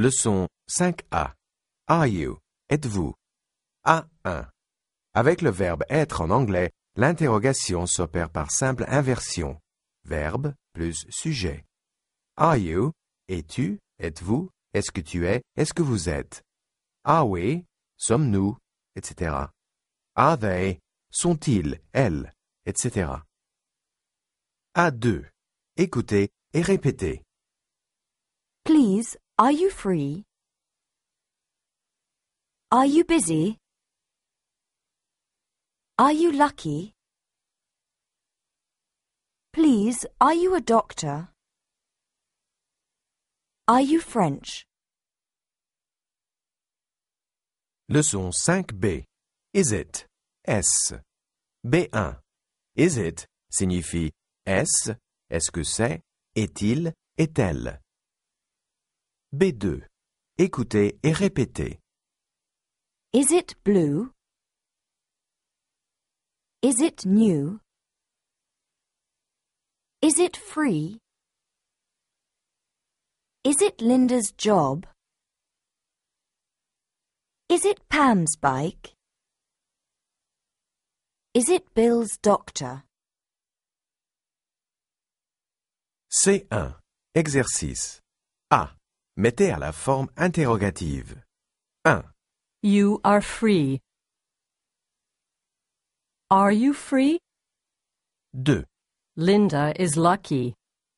Leçon 5A. Are you? Êtes-vous? A1. Avec le verbe être en anglais, l'interrogation s'opère par simple inversion. Verbe plus sujet. Are you? Es-tu? Êtes-vous? Est-ce que tu es? Est-ce que vous êtes? Are we? Sommes-nous? Etc. Are they? Sont-ils? Elles? Etc. A2. Écoutez et répétez. Please, are you free? Are you busy? Are you lucky? Please, are you a doctor? Are you French? Leçon 5B. Is it? Est-ce? B1. Is it signifie est-ce, est-ce que c'est, est-il, est-elle. B2. Écoutez et répétez. Is it blue? Is it new? Is it free? Is it Linda's job? Is it Pam's bike? Is it Bill's doctor? C1. Exercice. A. Mettez à la forme interrogative. 1. You are free. Are you free? 2. Linda is lucky.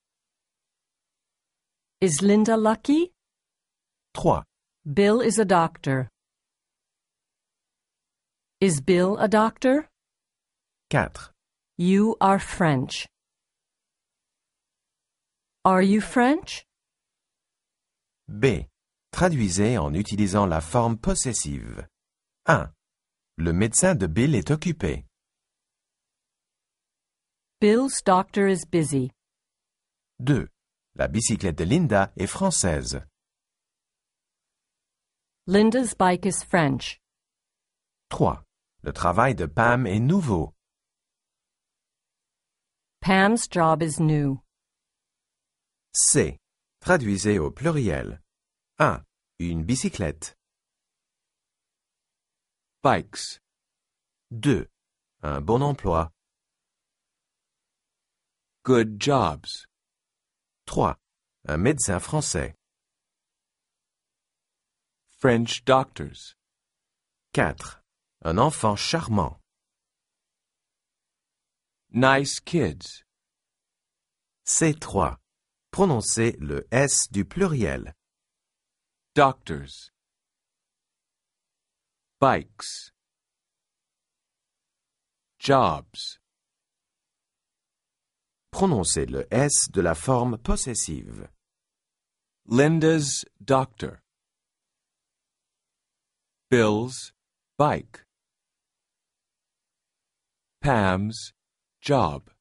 Is Linda lucky? 3. Bill is a doctor. Is Bill a doctor? 4. You are French. Are you French? B. Traduisez en utilisant la forme possessive. 1. Le médecin de Bill est occupé. Bill's doctor is busy. 2. La bicyclette de Linda est française. Linda's bike is French. 3. Le travail de Pam est nouveau. Pam's job is new. C. Traduisez au pluriel. 1. Une bicyclette. Bikes. 2. Un bon emploi. Good jobs. 3. Un médecin français. French doctors. 4. Un enfant charmant. Nice kids. C3. Prononcez le S du pluriel. Doctors. Bikes. Jobs. Prononcez le S de la forme possessive. Linda's doctor. Bill's bike. Pam's job.